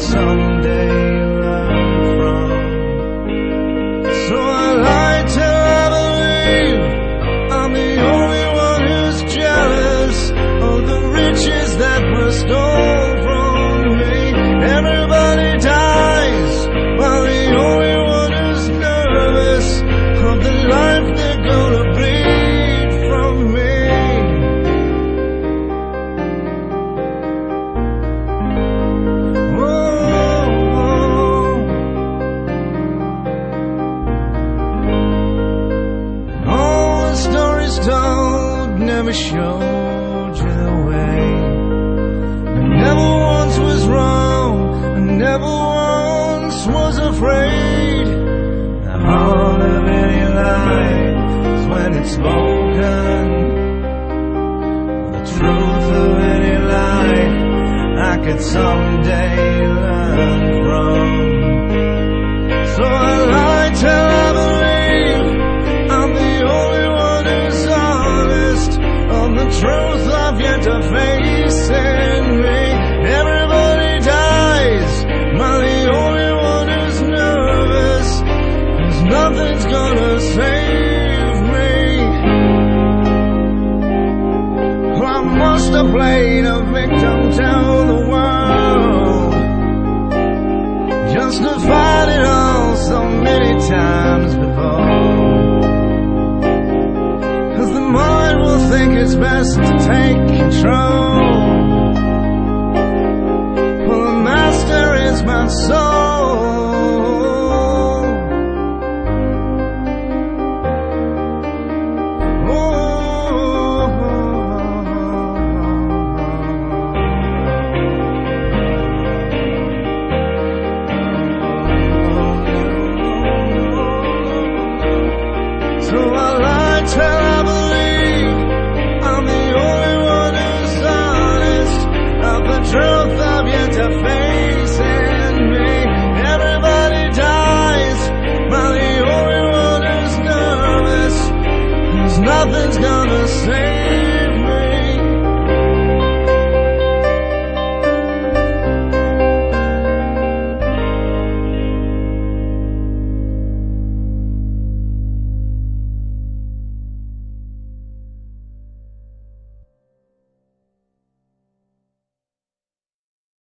someday learn from. So I lie till I believe I'm the only one who's jealous of the riches that were stolen from me. Everybody dies, while the only one who's nervous of the life they're gonna bleed from me. Told never showed you the way. I never once was wrong, I never once was afraid. The heart of any lie is when it's spoken. The truth of any lie I could someday learn from. So I lie till I believe I'm the only one who's honest on the truth I've yet to face in me. Everybody dies, am I the only one who's nervous? 'Cause nothing's gonna save me. I must have played a victim to the world, justified it all so many times before. 'Cause the mind will think it's best to take control. Well, the master is my soul.